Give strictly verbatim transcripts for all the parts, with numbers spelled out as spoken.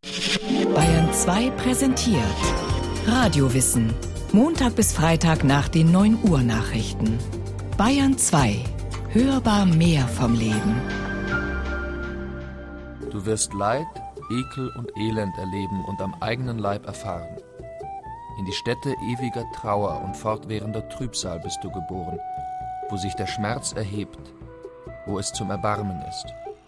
Bayern zwei präsentiert Radiowissen. Montag bis Freitag nach den neun Uhr Nachrichten. Bayern zwei. Hörbar mehr vom Leben. Du wirst Leid, Ekel und Elend erleben und am eigenen Leib erfahren. In die Stätte ewiger Trauer und fortwährender Trübsal bist du geboren, wo sich der Schmerz erhebt, wo es zum Erbarmen ist.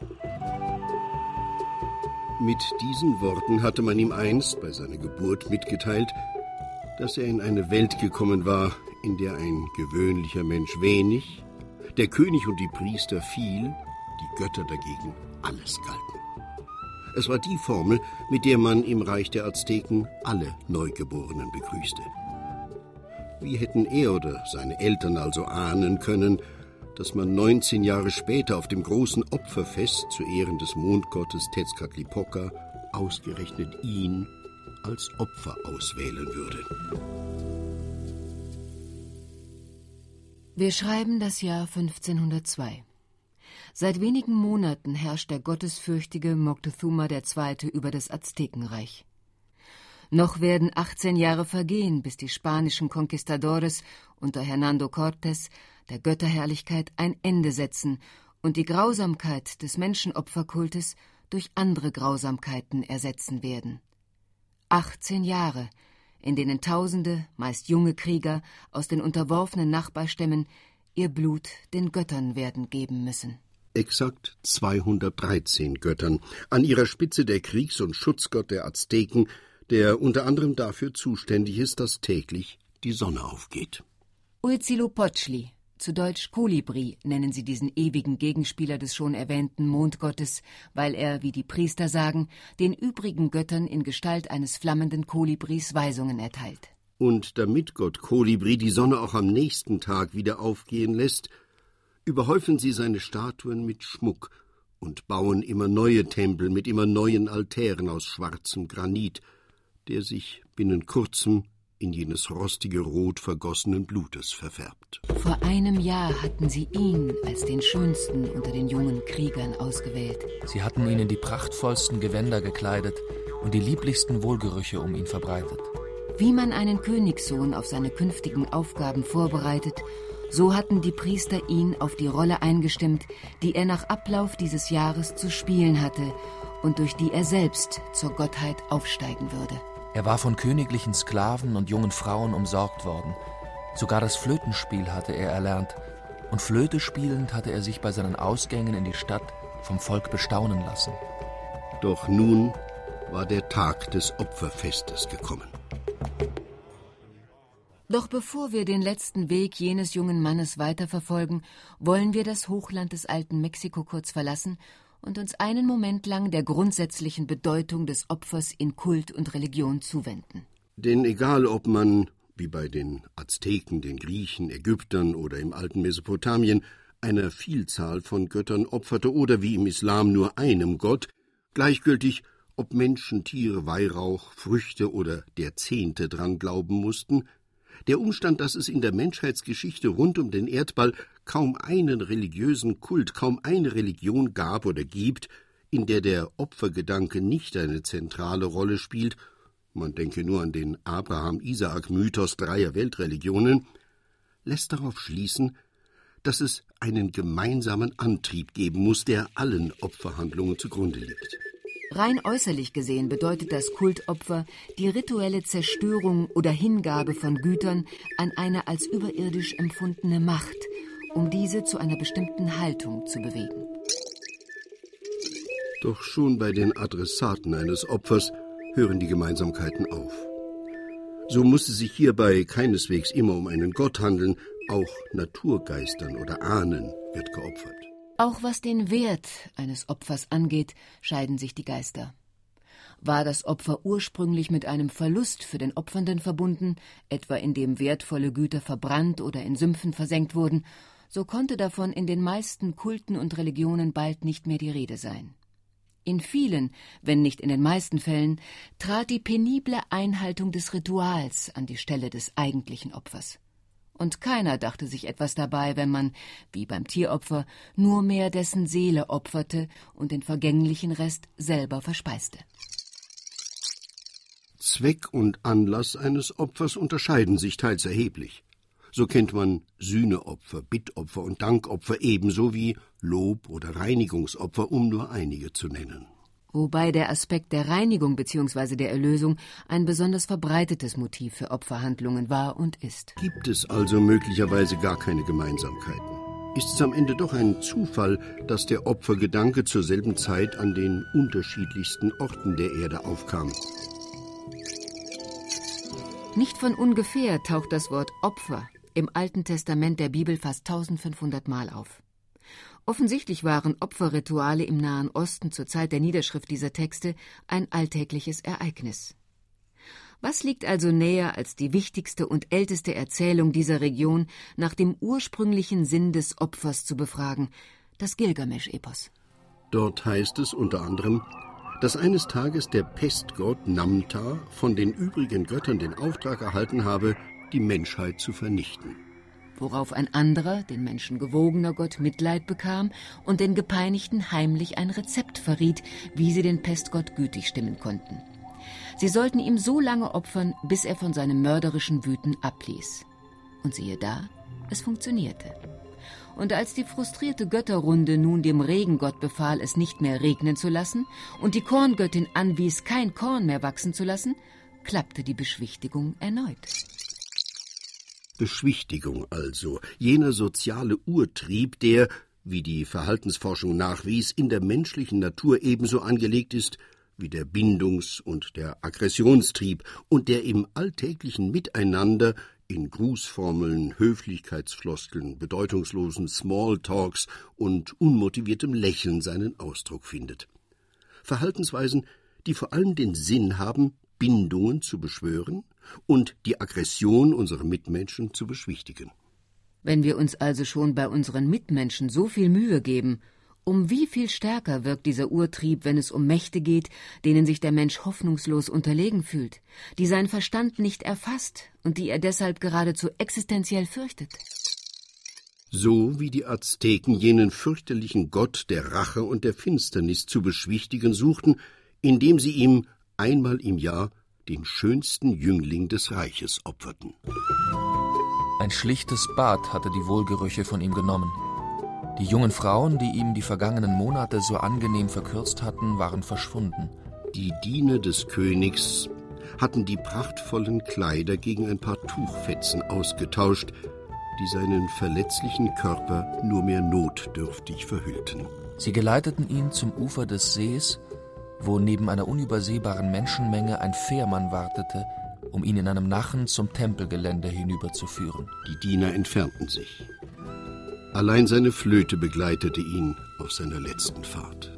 Mit diesen Worten hatte man ihm einst bei seiner Geburt mitgeteilt, dass er in eine Welt gekommen war, in der ein gewöhnlicher Mensch wenig, der König und die Priester viel, die Götter dagegen alles galten. Es war die Formel, mit der man im Reich der Azteken alle Neugeborenen begrüßte. Wie hätten er oder seine Eltern also ahnen können, dass man neunzehn Jahre später auf dem großen Opferfest zu Ehren des Mondgottes Tezcatlipoca ausgerechnet ihn als Opfer auswählen würde? Wir schreiben das Jahr fünfzehnhundertzwei. Seit wenigen Monaten herrscht der gottesfürchtige Moctezuma der Zweite über das Aztekenreich. Noch werden achtzehn Jahre vergehen, bis die spanischen Conquistadores unter Hernando Cortés der Götterherrlichkeit ein Ende setzen und die Grausamkeit des Menschenopferkultes durch andere Grausamkeiten ersetzen werden. achtzehn Jahre, in denen Tausende, meist junge Krieger aus den unterworfenen Nachbarstämmen ihr Blut den Göttern werden geben müssen. Exakt zweihundertdreizehn Göttern, an ihrer Spitze der Kriegs- und Schutzgott der Azteken, der unter anderem dafür zuständig ist, dass täglich die Sonne aufgeht. Huitzilopochtli, zu Deutsch Kolibri, nennen sie diesen ewigen Gegenspieler des schon erwähnten Mondgottes, weil er, wie die Priester sagen, den übrigen Göttern in Gestalt eines flammenden Kolibris Weisungen erteilt. Und damit Gott Kolibri die Sonne auch am nächsten Tag wieder aufgehen lässt, überhäufen sie seine Statuen mit Schmuck und bauen immer neue Tempel mit immer neuen Altären aus schwarzem Granit, der sich binnen kurzem in jenes rostige Rot vergossenen Blutes verfärbt. Vor einem Jahr hatten sie ihn als den schönsten unter den jungen Kriegern ausgewählt. Sie hatten ihn in die prachtvollsten Gewänder gekleidet und die lieblichsten Wohlgerüche um ihn verbreitet. Wie man einen Königssohn auf seine künftigen Aufgaben vorbereitet, so hatten die Priester ihn auf die Rolle eingestimmt, die er nach Ablauf dieses Jahres zu spielen hatte und durch die er selbst zur Gottheit aufsteigen würde. Er war von königlichen Sklaven und jungen Frauen umsorgt worden. Sogar das Flötenspiel hatte er erlernt. Und Flöte spielend hatte er sich bei seinen Ausgängen in die Stadt vom Volk bestaunen lassen. Doch nun war der Tag des Opferfestes gekommen. Doch bevor wir den letzten Weg jenes jungen Mannes weiterverfolgen, wollen wir das Hochland des alten Mexiko kurz verlassen und uns einen Moment lang der grundsätzlichen Bedeutung des Opfers in Kult und Religion zuwenden. Denn egal, ob man, wie bei den Azteken, den Griechen, Ägyptern oder im alten Mesopotamien, einer Vielzahl von Göttern opferte oder wie im Islam nur einem Gott, gleichgültig, ob Menschen, Tiere, Weihrauch, Früchte oder der Zehnte dran glauben mussten, der Umstand, dass es in der Menschheitsgeschichte rund um den Erdball kaum einen religiösen Kult, kaum eine Religion gab oder gibt, in der der Opfergedanke nicht eine zentrale Rolle spielt, man denke nur an den Abraham-Isaak-Mythos dreier Weltreligionen, lässt darauf schließen, dass es einen gemeinsamen Antrieb geben muss, der allen Opferhandlungen zugrunde liegt. Rein äußerlich gesehen bedeutet das Kultopfer die rituelle Zerstörung oder Hingabe von Gütern an eine als überirdisch empfundene Macht, um diese zu einer bestimmten Haltung zu bewegen. Doch schon bei den Adressaten eines Opfers hören die Gemeinsamkeiten auf. So muss es sich hierbei keineswegs immer um einen Gott handeln, auch Naturgeistern oder Ahnen wird geopfert. Auch was den Wert eines Opfers angeht, scheiden sich die Geister. War das Opfer ursprünglich mit einem Verlust für den Opfernden verbunden, etwa indem wertvolle Güter verbrannt oder in Sümpfen versenkt wurden, so konnte davon in den meisten Kulten und Religionen bald nicht mehr die Rede sein. In vielen, wenn nicht in den meisten Fällen, trat die penible Einhaltung des Rituals an die Stelle des eigentlichen Opfers. Und keiner dachte sich etwas dabei, wenn man, wie beim Tieropfer, nur mehr dessen Seele opferte und den vergänglichen Rest selber verspeiste. Zweck und Anlass eines Opfers unterscheiden sich teils erheblich. So kennt man Sühneopfer, Bittopfer und Dankopfer ebenso wie Lob- oder Reinigungsopfer, um nur einige zu nennen. Wobei der Aspekt der Reinigung bzw. der Erlösung ein besonders verbreitetes Motiv für Opferhandlungen war und ist. Gibt es also möglicherweise gar keine Gemeinsamkeiten? Ist es am Ende doch ein Zufall, dass der Opfergedanke zur selben Zeit an den unterschiedlichsten Orten der Erde aufkam? Nicht von ungefähr taucht das Wort Opfer im Alten Testament der Bibel fast eintausendfünfhundert Mal auf. Offensichtlich waren Opferrituale im Nahen Osten zur Zeit der Niederschrift dieser Texte ein alltägliches Ereignis. Was liegt also näher, als die wichtigste und älteste Erzählung dieser Region nach dem ursprünglichen Sinn des Opfers zu befragen, das Gilgamesch-Epos? Dort heißt es unter anderem, dass eines Tages der Pestgott Namta von den übrigen Göttern den Auftrag erhalten habe, die Menschheit zu vernichten. Worauf ein anderer, den Menschen gewogener Gott, Mitleid bekam und den Gepeinigten heimlich ein Rezept verriet, wie sie den Pestgott gütig stimmen konnten. Sie sollten ihm so lange opfern, bis er von seinem mörderischen Wüten abließ. Und siehe da, es funktionierte. Und als die frustrierte Götterrunde nun dem Regengott befahl, es nicht mehr regnen zu lassen, und die Korngöttin anwies, kein Korn mehr wachsen zu lassen, klappte die Beschwichtigung erneut. Beschwichtigung also, jener soziale Urtrieb, der, wie die Verhaltensforschung nachwies, in der menschlichen Natur ebenso angelegt ist wie der Bindungs- und der Aggressionstrieb und der im alltäglichen Miteinander in Grußformeln, Höflichkeitsfloskeln, bedeutungslosen Smalltalks und unmotiviertem Lächeln seinen Ausdruck findet. Verhaltensweisen, die vor allem den Sinn haben, Bindungen zu beschwören und die Aggression unserer Mitmenschen zu beschwichtigen. Wenn wir uns also schon bei unseren Mitmenschen so viel Mühe geben, um wie viel stärker wirkt dieser Urtrieb, wenn es um Mächte geht, denen sich der Mensch hoffnungslos unterlegen fühlt, die sein Verstand nicht erfasst und die er deshalb geradezu existenziell fürchtet? So wie die Azteken jenen fürchterlichen Gott der Rache und der Finsternis zu beschwichtigen suchten, indem sie ihm einmal im Jahr den schönsten Jüngling des Reiches opferten. Ein schlichtes Bad hatte die Wohlgerüche von ihm genommen. Die jungen Frauen, die ihm die vergangenen Monate so angenehm verkürzt hatten, waren verschwunden. Die Diener des Königs hatten die prachtvollen Kleider gegen ein paar Tuchfetzen ausgetauscht, die seinen verletzlichen Körper nur mehr notdürftig verhüllten. Sie geleiteten ihn zum Ufer des Sees, wo neben einer unübersehbaren Menschenmenge ein Fährmann wartete, um ihn in einem Nachen zum Tempelgelände hinüberzuführen. Die Diener entfernten sich. Allein seine Flöte begleitete ihn auf seiner letzten Fahrt.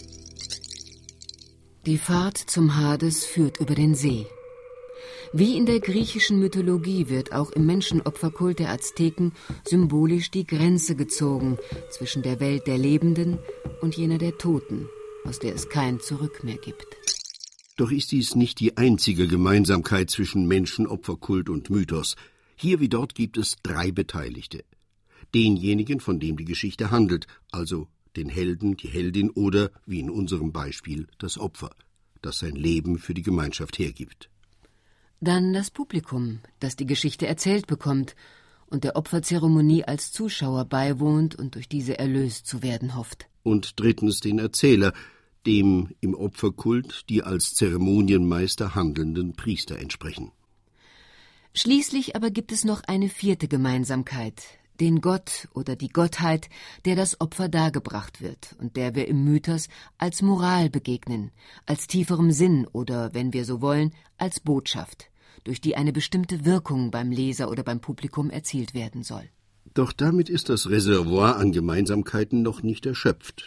Die Fahrt zum Hades führt über den See. Wie in der griechischen Mythologie wird auch im Menschenopferkult der Azteken symbolisch die Grenze gezogen zwischen der Welt der Lebenden und jener der Toten, aus der es kein Zurück mehr gibt. Doch ist dies nicht die einzige Gemeinsamkeit zwischen Menschenopferkult und Mythos. Hier wie dort gibt es drei Beteiligte. Denjenigen, von dem die Geschichte handelt, also den Helden, die Heldin oder, wie in unserem Beispiel, das Opfer, das sein Leben für die Gemeinschaft hergibt. Dann das Publikum, das die Geschichte erzählt bekommt und der Opferzeremonie als Zuschauer beiwohnt und durch diese erlöst zu werden hofft. Und drittens den Erzähler, dem im Opferkult die als Zeremonienmeister handelnden Priester entsprechen. Schließlich aber gibt es noch eine vierte Gemeinsamkeit, den Gott oder die Gottheit, der das Opfer dargebracht wird und der wir im Mythos als Moral begegnen, als tieferem Sinn oder, wenn wir so wollen, als Botschaft, durch die eine bestimmte Wirkung beim Leser oder beim Publikum erzielt werden soll. Doch damit ist das Reservoir an Gemeinsamkeiten noch nicht erschöpft.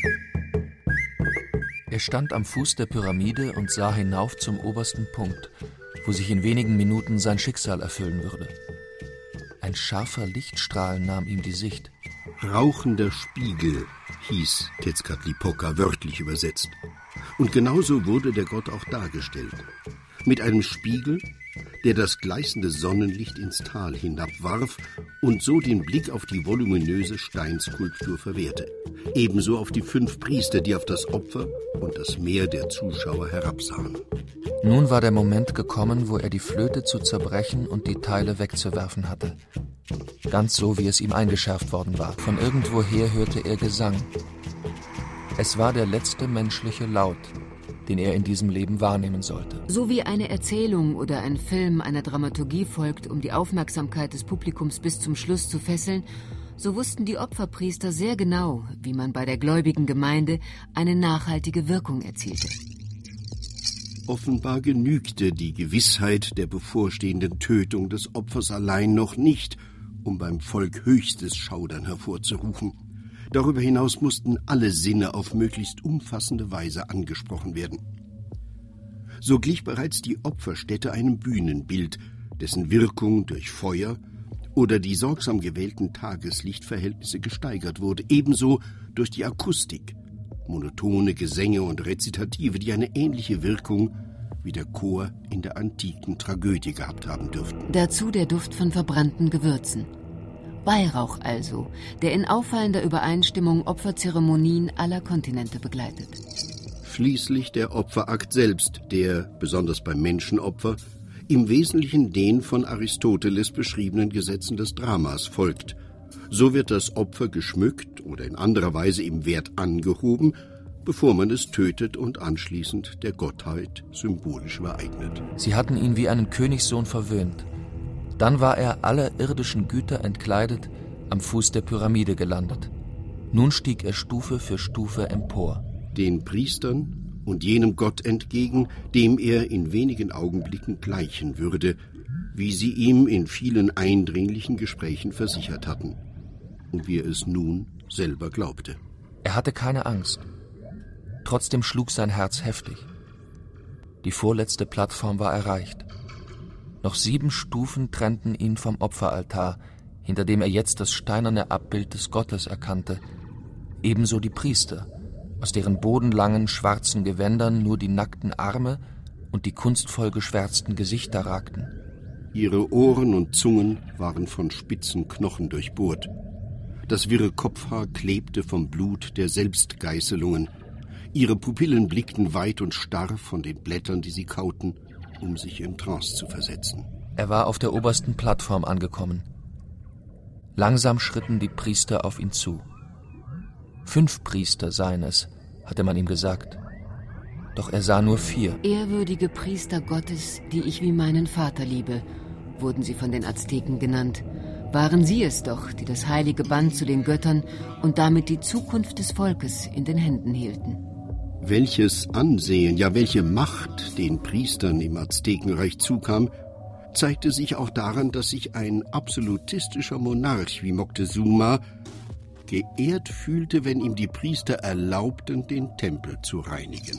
Er stand am Fuß der Pyramide und sah hinauf zum obersten Punkt, wo sich in wenigen Minuten sein Schicksal erfüllen würde. Ein scharfer Lichtstrahl nahm ihm die Sicht. Rauchender Spiegel hieß Tezcatlipoca wörtlich übersetzt. Und genauso wurde der Gott auch dargestellt. Mit einem Spiegel, der das gleißende Sonnenlicht ins Tal hinabwarf und so den Blick auf die voluminöse Steinskulptur verwehrte. Ebenso auf die fünf Priester, die auf das Opfer und das Meer der Zuschauer herabsahen. Nun war der Moment gekommen, wo er die Flöte zu zerbrechen und die Teile wegzuwerfen hatte. Ganz so, wie es ihm eingeschärft worden war. Von irgendwoher hörte er Gesang. Es war der letzte menschliche Laut, den er in diesem Leben wahrnehmen sollte. So wie eine Erzählung oder ein Film einer Dramaturgie folgt, um die Aufmerksamkeit des Publikums bis zum Schluss zu fesseln, so wussten die Opferpriester sehr genau, wie man bei der gläubigen Gemeinde eine nachhaltige Wirkung erzielte. Offenbar genügte die Gewissheit der bevorstehenden Tötung des Opfers allein noch nicht, um beim Volk höchstes Schaudern hervorzurufen. Darüber hinaus mussten alle Sinne auf möglichst umfassende Weise angesprochen werden. So glich bereits die Opferstätte einem Bühnenbild, dessen Wirkung durch Feuer oder die sorgsam gewählten Tageslichtverhältnisse gesteigert wurde, ebenso durch die Akustik, monotone Gesänge und Rezitative, die eine ähnliche Wirkung wie der Chor in der antiken Tragödie gehabt haben dürften. Dazu der Duft von verbrannten Gewürzen. Weihrauch also, der in auffallender Übereinstimmung Opferzeremonien aller Kontinente begleitet. Schließlich der Opferakt selbst, der, besonders beim Menschenopfer, im Wesentlichen den von Aristoteles beschriebenen Gesetzen des Dramas folgt. So wird das Opfer geschmückt oder in anderer Weise im Wert angehoben, bevor man es tötet und anschließend der Gottheit symbolisch übereignet. Sie hatten ihn wie einen Königssohn verwöhnt. Dann war er aller irdischen Güter entkleidet am Fuß der Pyramide gelandet. Nun stieg er Stufe für Stufe empor. Den Priestern und jenem Gott entgegen, dem er in wenigen Augenblicken gleichen würde, wie sie ihm in vielen eindringlichen Gesprächen versichert hatten und wie er es nun selber glaubte. Er hatte keine Angst. Trotzdem schlug sein Herz heftig. Die vorletzte Plattform war erreicht. Noch sieben Stufen trennten ihn vom Opferaltar, hinter dem er jetzt das steinerne Abbild des Gottes erkannte. Ebenso die Priester, aus deren bodenlangen, schwarzen Gewändern nur die nackten Arme und die kunstvoll geschwärzten Gesichter ragten. Ihre Ohren und Zungen waren von spitzen Knochen durchbohrt. Das wirre Kopfhaar klebte vom Blut der Selbstgeißelungen. Ihre Pupillen blickten weit und starr von den Blättern, die sie kauten, um sich in Trance zu versetzen. Er war auf der obersten Plattform angekommen. Langsam schritten die Priester auf ihn zu. Fünf Priester seien es, hatte man ihm gesagt. Doch er sah nur vier. Ehrwürdige Priester Gottes, die ich wie meinen Vater liebe, wurden sie von den Azteken genannt. Waren sie es doch, die das heilige Band zu den Göttern und damit die Zukunft des Volkes in den Händen hielten. Welches Ansehen, ja welche Macht den Priestern im Aztekenreich zukam, zeigte sich auch daran, dass sich ein absolutistischer Monarch wie Moctezuma geehrt fühlte, wenn ihm die Priester erlaubten, den Tempel zu reinigen.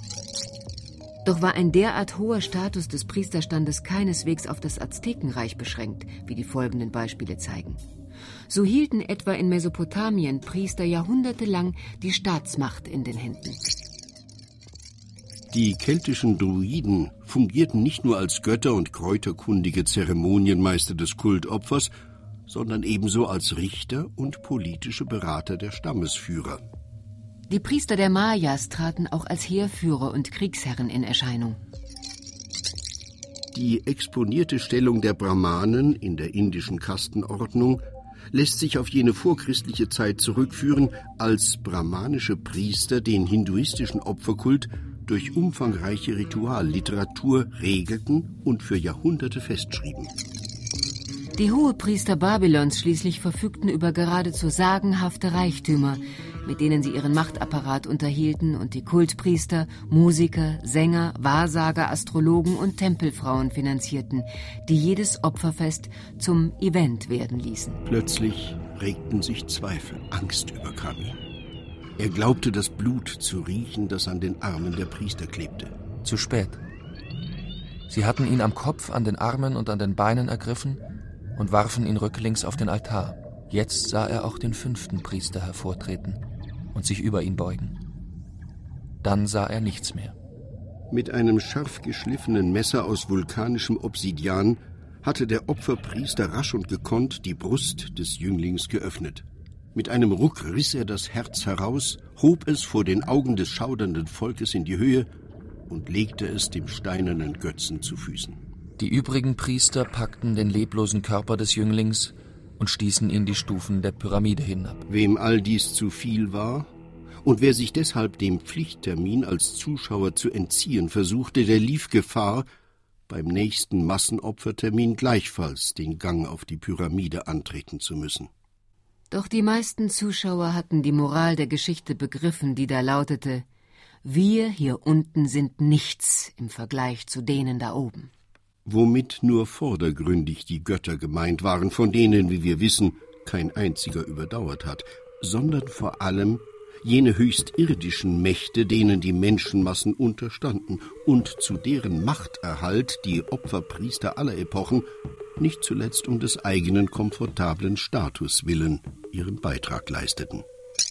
Doch war ein derart hoher Status des Priesterstandes keineswegs auf das Aztekenreich beschränkt, wie die folgenden Beispiele zeigen. So hielten etwa in Mesopotamien Priester jahrhundertelang die Staatsmacht in den Händen. Die keltischen Druiden fungierten nicht nur als Götter und kräuterkundige Zeremonienmeister des Kultopfers, sondern ebenso als Richter und politische Berater der Stammesführer. Die Priester der Mayas traten auch als Heerführer und Kriegsherren in Erscheinung. Die exponierte Stellung der Brahmanen in der indischen Kastenordnung lässt sich auf jene vorchristliche Zeit zurückführen, als brahmanische Priester den hinduistischen Opferkult durch umfangreiche Ritualliteratur regelten und für Jahrhunderte festschrieben. Die Hohepriester Babylons schließlich verfügten über geradezu sagenhafte Reichtümer, mit denen sie ihren Machtapparat unterhielten und die Kultpriester, Musiker, Sänger, Wahrsager, Astrologen und Tempelfrauen finanzierten, die jedes Opferfest zum Event werden ließen. Plötzlich regten sich Zweifel, Angst überkam ihn. Er glaubte, das Blut zu riechen, das an den Armen der Priester klebte. Zu spät. Sie hatten ihn am Kopf, an den Armen und an den Beinen ergriffen und warfen ihn rücklings auf den Altar. Jetzt sah er auch den fünften Priester hervortreten und sich über ihn beugen. Dann sah er nichts mehr. Mit einem scharf geschliffenen Messer aus vulkanischem Obsidian hatte der Opferpriester rasch und gekonnt die Brust des Jünglings geöffnet. Mit einem Ruck riss er das Herz heraus, hob es vor den Augen des schaudernden Volkes in die Höhe und legte es dem steinernen Götzen zu Füßen. Die übrigen Priester packten den leblosen Körper des Jünglings und stießen ihn die Stufen der Pyramide hinab. Wem all dies zu viel war und wer sich deshalb dem Pflichttermin als Zuschauer zu entziehen versuchte, der lief Gefahr, beim nächsten Massenopfertermin gleichfalls den Gang auf die Pyramide antreten zu müssen. Doch die meisten Zuschauer hatten die Moral der Geschichte begriffen, die da lautete: Wir hier unten sind nichts im Vergleich zu denen da oben. Womit nur vordergründig die Götter gemeint waren, von denen, wie wir wissen, kein einziger überdauert hat, sondern vor allem jene höchst irdischen Mächte, denen die Menschenmassen unterstanden und zu deren Machterhalt die Opferpriester aller Epochen, nicht zuletzt um des eigenen komfortablen Status willen, ihren Beitrag leisteten.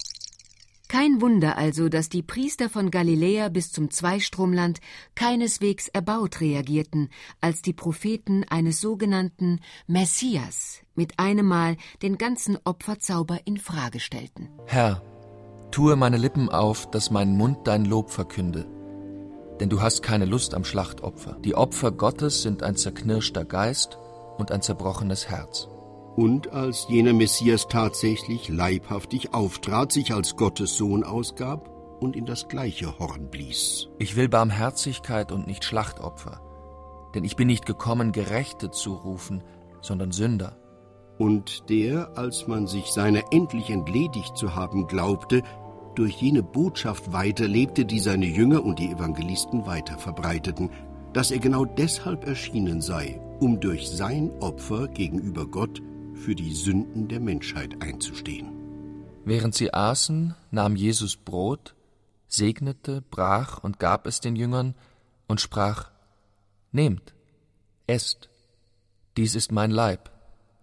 Kein Wunder also, dass die Priester von Galiläa bis zum Zweistromland keineswegs erbaut reagierten, als die Propheten eines sogenannten Messias mit einem Mal den ganzen Opferzauber in Frage stellten. Herr, tue meine Lippen auf, dass mein Mund dein Lob verkünde. Denn du hast keine Lust am Schlachtopfer. Die Opfer Gottes sind ein zerknirschter Geist und ein zerbrochenes Herz. Und als jener Messias tatsächlich leibhaftig auftrat, sich als Gottes Sohn ausgab und in das gleiche Horn blies. Ich will Barmherzigkeit und nicht Schlachtopfer, denn ich bin nicht gekommen, Gerechte zu rufen, sondern Sünder. Und der, als man sich seiner endlich entledigt zu haben glaubte, durch jene Botschaft weiterlebte, die seine Jünger und die Evangelisten weiter verbreiteten, dass er genau deshalb erschienen sei, um durch sein Opfer gegenüber Gott für die Sünden der Menschheit einzustehen. Während sie aßen, nahm Jesus Brot, segnete, brach und gab es den Jüngern und sprach: Nehmt, esst, dies ist mein Leib.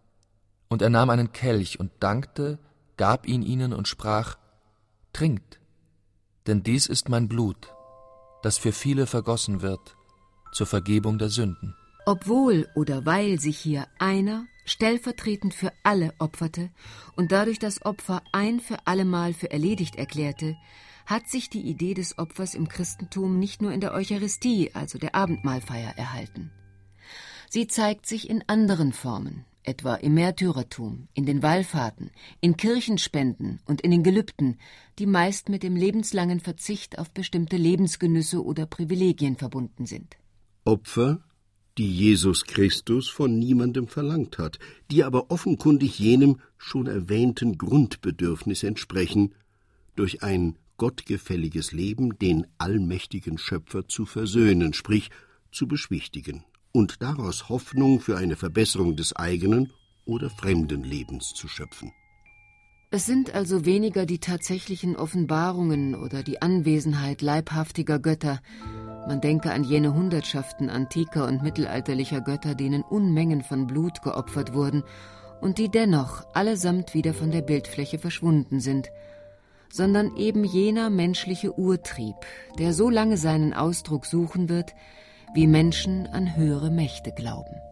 Und er nahm einen Kelch und dankte, gab ihn ihnen und sprach: Trinkt, denn dies ist mein Blut, das für viele vergossen wird, zur Vergebung der Sünden. Obwohl oder weil sich hier einer stellvertretend für alle opferte und dadurch das Opfer ein für allemal für erledigt erklärte, hat sich die Idee des Opfers im Christentum nicht nur in der Eucharistie, also der Abendmahlfeier, erhalten. Sie zeigt sich in anderen Formen, etwa im Märtyrertum, in den Wallfahrten, in Kirchenspenden und in den Gelübden, die meist mit dem lebenslangen Verzicht auf bestimmte Lebensgenüsse oder Privilegien verbunden sind. Opfer, die Jesus Christus von niemandem verlangt hat, die aber offenkundig jenem schon erwähnten Grundbedürfnis entsprechen, durch ein gottgefälliges Leben den allmächtigen Schöpfer zu versöhnen, sprich zu beschwichtigen und daraus Hoffnung für eine Verbesserung des eigenen oder fremden Lebens zu schöpfen. Es sind also weniger die tatsächlichen Offenbarungen oder die Anwesenheit leibhaftiger Götter. Man denke an jene Hundertschaften antiker und mittelalterlicher Götter, denen Unmengen von Blut geopfert wurden und die dennoch allesamt wieder von der Bildfläche verschwunden sind, sondern eben jener menschliche Urtrieb, der so lange seinen Ausdruck suchen wird, wie Menschen an höhere Mächte glauben.